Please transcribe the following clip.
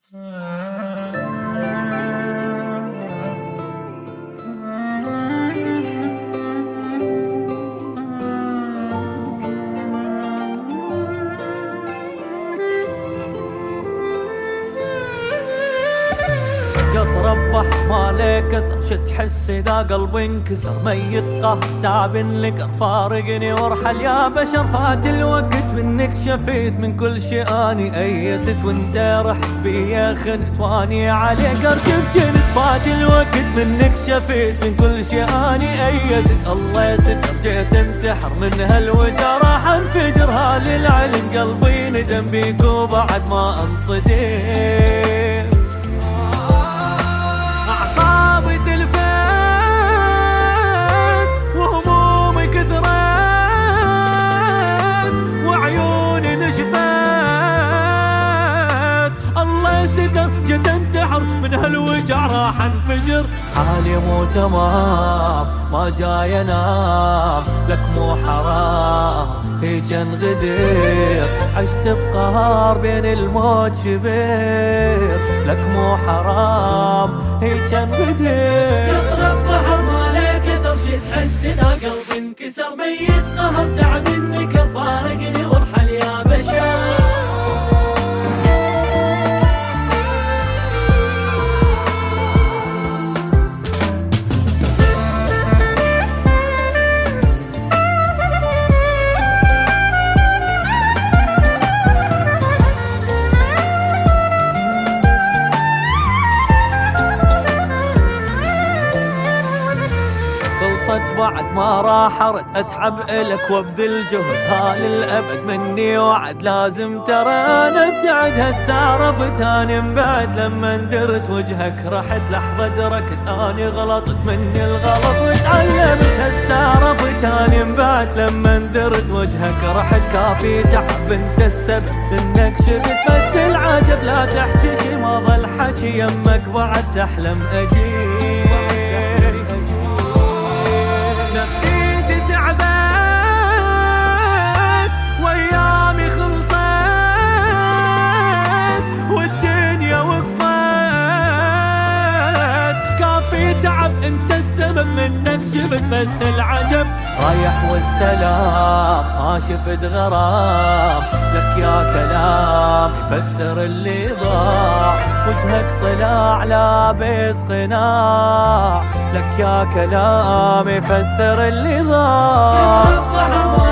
قطر بحر ما لك كثر شتحس اذا قلبي انكسر ميت قهر تعب لك فارقني وارحل يا بشر. فات الوقت منك شفيت من كل شيء اني ايست وانت رحت بيا خنت واني عليك اركب جنت. فات الوقت منك شفيت من كل شيء اني ايست الله يستر جيت انتحر من هالوجع راح انفجر. هالعلم قلبي ندم بيك وبعد ما انصدم. أعصابي تلفت وهمومي كثرت وعيوني نشفت الله يستر جيت انتحر من هالوجع راح انفجر. حالي مو تمام ما جاي انام لك مو حرام هيج انغدر. عشت بقهر بين الموت شبير لك مو حرام هيج انغدر. يضرب بحر ما لك كثر شي تحس اذا قلبي انكسر ميت قهر تعب انك فارقني وارحل يا بشر. خلصت بعد ما راح ارد اتعب الك وابذل جهد. هالابد مني وعد لازم ترى انا ابتعد. هالساعة فتاني بعد لما درت وجهك رحت لحظة دركت اني غلطت مني الغلط وتعلمت. هالساعة فتاني بعد لما درت وجهك رحت كافي تعب انت السبب انك شفت. بس العجب لا تحكي شي ما ظل حكي يمك بعد تحلم اجيب. نفسيتي تعبت وايامي خلصت والدنيا وقفت. كافي تعب انت السبب منك شفت. بس العجب رايح والسلام ما شفت غرام لك يا كلام يفسر اللي ضاع. وجهك طلع لابس قناع لك يا كلام يفسر اللي ضاع.